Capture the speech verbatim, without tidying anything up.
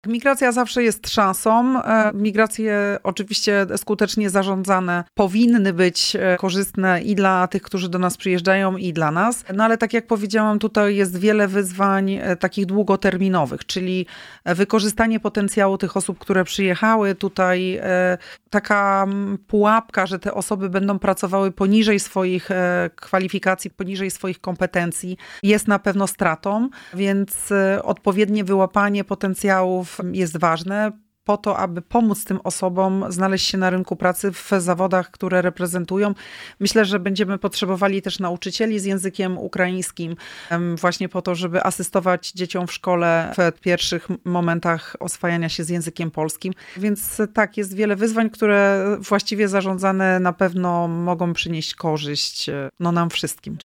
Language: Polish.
Migracja zawsze jest szansą. Migracje oczywiście skutecznie zarządzane powinny być korzystne i dla tych, którzy do nas przyjeżdżają, i dla nas. No ale tak jak powiedziałam, tutaj jest wiele wyzwań takich długoterminowych, czyli wykorzystanie potencjału tych osób, które przyjechały. Tutaj taka pułapka, że te osoby będą pracowały poniżej swoich kwalifikacji, poniżej swoich kompetencji, jest na pewno stratą, więc odpowiednie wyłapanie potencjałów jest ważne po to, aby pomóc tym osobom znaleźć się na rynku pracy w zawodach, które reprezentują. Myślę, że będziemy potrzebowali też nauczycieli z językiem ukraińskim, właśnie po to, żeby asystować dzieciom w szkole w pierwszych momentach oswajania się z językiem polskim. Więc tak, jest wiele wyzwań, które właściwie zarządzane na pewno mogą przynieść korzyść no, nam wszystkim.